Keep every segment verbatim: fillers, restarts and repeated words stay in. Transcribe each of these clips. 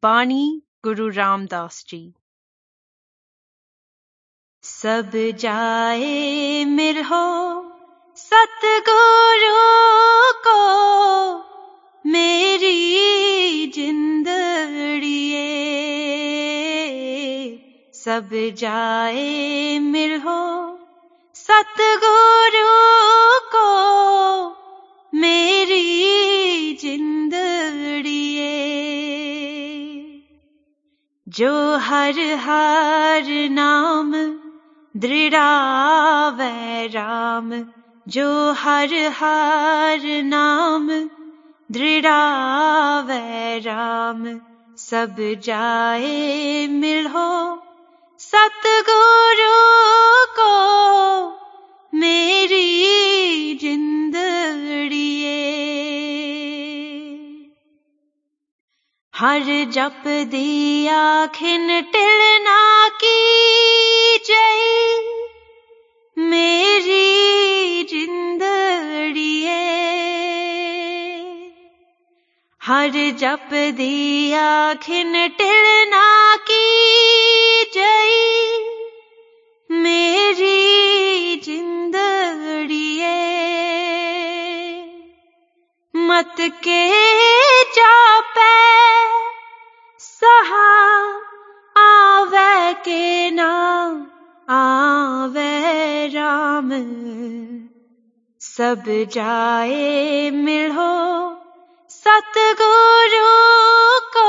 बाणी गुरु रामदास जी। सब जाए मिलो सतगुरु को मेरी जिंदड़िए, सब जाए मिलो सतगुरु को मेरी जिंदड़िए। जो हर हर नाम दृढ़ावै राम, जो हर हर नाम दृढ़ावै राम, सब जाए मिलो सतगुरु को मेरी जिंदड़िए। हर जप दिया खिन टिलना की जय मेरी जिंदड़िए। हर जप दिया खिन टिलना की जय मेरी जिंदड़िए। मत के जापै सहा आवे के नाम आवे राम, सब जाए मिलो सतगुरु को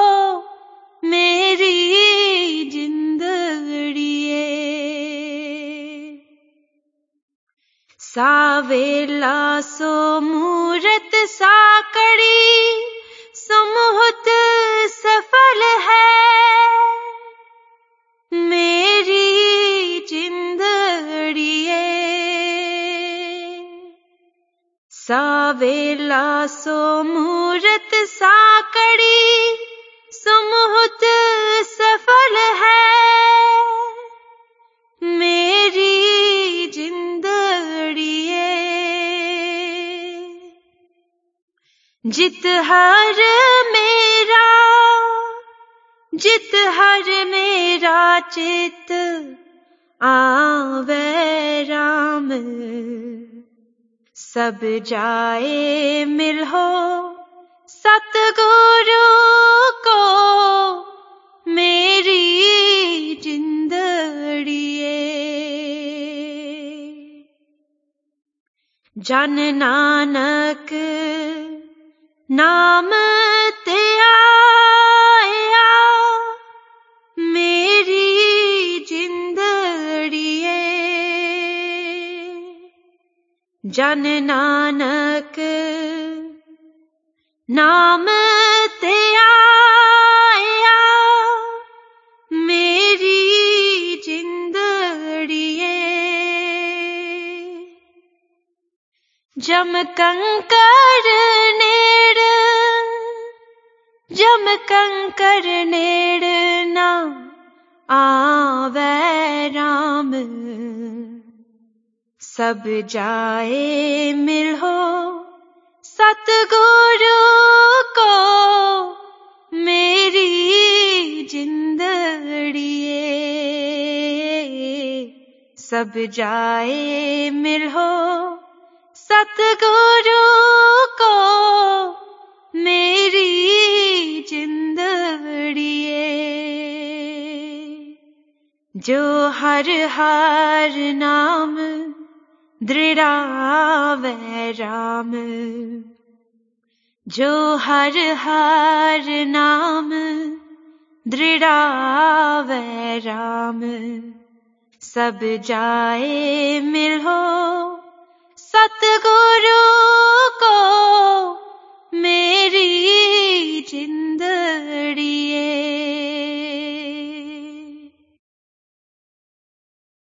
मेरी जिंदड़िए। सावेला सो मूरत साकड़ी समूहत सफल है मेरी जिंदड़िए। सावेला सो मूरत साकड़ी समूहत सफल है मेरी जिंदड़िए। जित हर मेरा जित हर मेरा चित आवे राम, सब जाए मिलो सतगुरु को मेरी जिंदड़िए। जन नानक नाम ते आया मेरी जिंदड़िए। जन नानक नाम ते आया मेरी जिंदड़िए। जम कंकर नेड़ जम कंकर नेड़ ना आवे राम, सब जाए मिलो सतगुरु को मेरी जिंदड़िए। सब जाए मिलो सतगुरु को मेरी जिंदड़िए। जो हर हर नाम दृढ़ावै राम, जो हर हर नाम दृढ़ावै राम, सब जाए मिलो